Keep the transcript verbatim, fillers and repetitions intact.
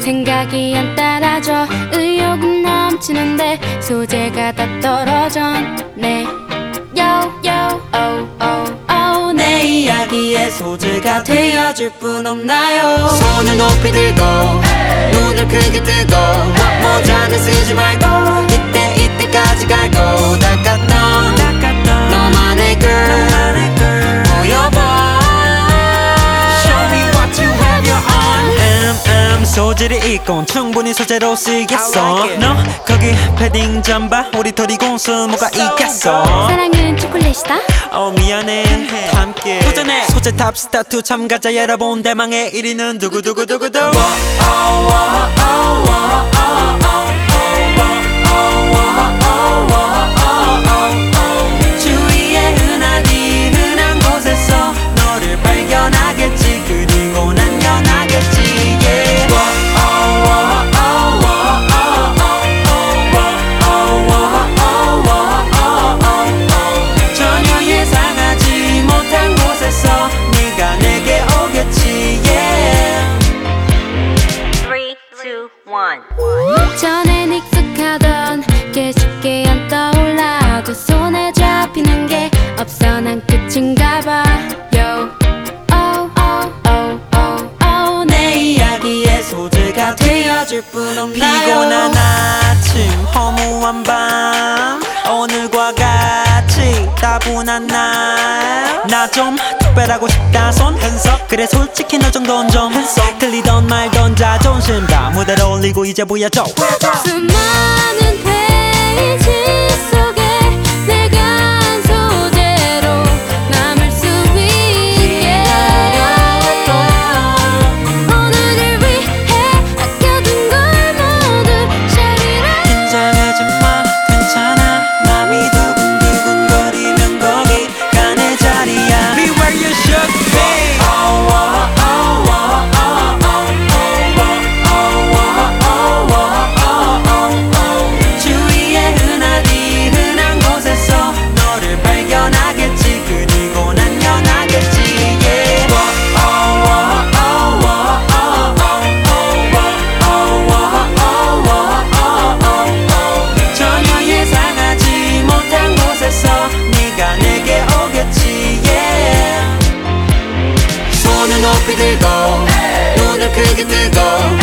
생각이 안 따라줘. 의욕은 넘치는데 소재가 다 떨어졌네. Yo yo oh oh oh. 내 이야기의 소재가 되어줄 분 없나요? 손을 높이 들고 눈을 크게 뜨고 모자는 쓰지 말고 이때 이때까지 갈고 닦아 넌 너만의 girl 보여봐. Show me what you have your on. 음, 음, 소재를 입고 충분히 소재로 쓰겠어. 너 거기 패딩 잠바 우리 둘이 공수 뭐가 있겠어. 사랑은 초콜릿이다. 어 미안해 함께 도전해. 소재 탑스타 투 참가자 여러분 대망의 일 위는 두구두구두구두. 주위의 흔하디 흔한 곳에서 너를 발견하겠지. 그리고 난 연하겠지. Yeah. 전혀 예상하지 못한 곳에서 네가 내게 오겠지. Yeah. Three, two, one. 전엔 익숙하던 게 쉽게 안 떠올라. 두 손에 잡히는 게 없어 난 끝인가 봐. Yo oh oh oh oh oh. 내 이야기의 소재가 되어줄 분 없나요? 피곤한 아침 허무한 밤 오늘과 같이 따분한 날 나 좀 특별하고 싶다 손 한석. 그래 솔직히 너 정도는 좀 한석. 들리던 말던 자존심 다 무대로 올리고 이제 보여줘. 수많은 페이지 속에 내가 소재로 남을 수 있게. 오늘을 위해 아껴둔 걸 모두 샤리라. 긴장하지 마 괜찮아. 맘이 두근두근거리면 거기 가 내 자리야. Be where you should be. 주위의 흔하디 흔한 곳에서 너를 발견하겠지. 그리고 난 연하겠지. Yeah. 전혀 예상하지 못한 곳에서 네가 내게 오겠지. Yeah. 손을 높이 들고 눈을 크게 뜨고